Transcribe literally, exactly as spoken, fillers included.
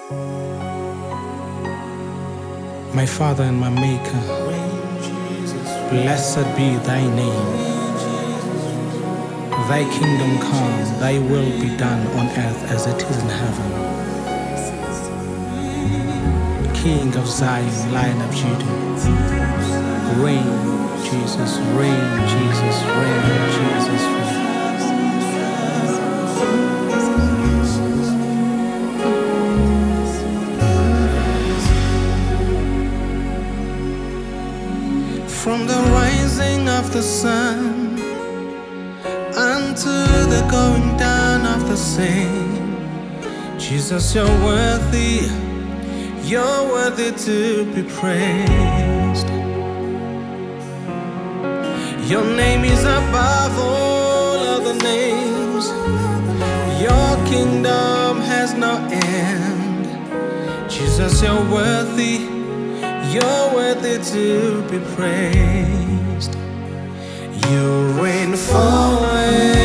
My Father and my Maker, blessed be thy name. Thy kingdom come, thy will be done on earth as it is in heaven. King of Zion, Lion of Judah, reign, Jesus, reign, Jesus, reign, Jesus, reign. From the rising of the sun unto the going down of the same, Jesus, you're worthy, you're worthy to be praised. Your name is above all other names. Your kingdom has no end. Jesus, you're worthy, you're worthy to be praised. You reign forever.